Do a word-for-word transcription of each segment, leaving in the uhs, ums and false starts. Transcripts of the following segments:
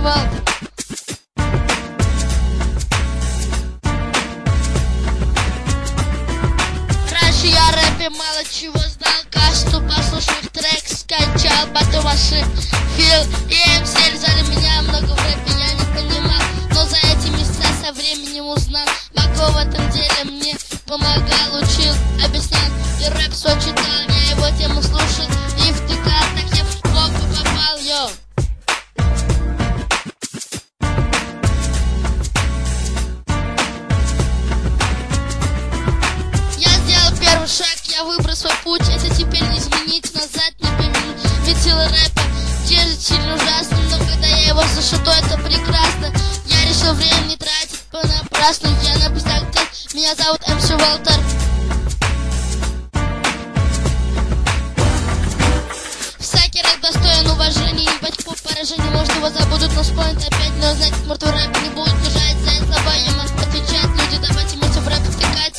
Walter. Раньше я рэпе мало чего знал, касту послушал трек, скачал, потом ошиб. Фил и эм си взяли меня много в рэпе, я не понимал, но за эти месяца со временем узнал. Мако в этом деле мне помогал, учил, объяснял, и рэп свой читал, я его тему слушал и втыкал, так я в попу попал, йоу. Первый шаг, я выбрал свой путь, это теперь не изменить, назад не поменять. Ведь сила рэпа держит сильно ужасно, но когда я его слышу, то это прекрасно. Я решил время не тратить понапрасну, я написал текст, меня зовут эм си Walter. Всякий рэп достоин уважения, ебать по поражению, может его забудут, но вспомнят опять, но значит мертвый рэп не будет держать, за слова им отвечать, люди, давайте вместе в рэп втыкать.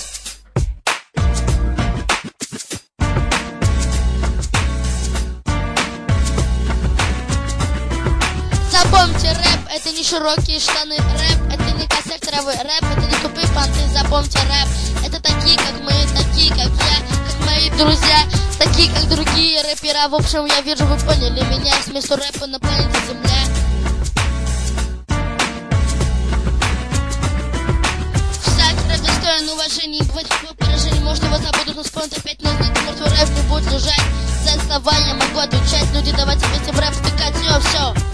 Запомните, рэп — это не широкие штаны, рэп — это не косяк травы, рэп — это не тупые понты, запомните, рэп — это такие, как мы, такие, как я, как мои друзья, такие, как другие рэпера. В общем, я вижу, вы поняли меня, с месту рэпа на планете Земля. Всякий рэп достоин уважения, не бывает какого поражения, может его забудут, но вспомнят опять, но знать, мертвый рэп не будет лежать, за слова я могу отвечать, люди, давайте вместе в рэп втыкать, все, все.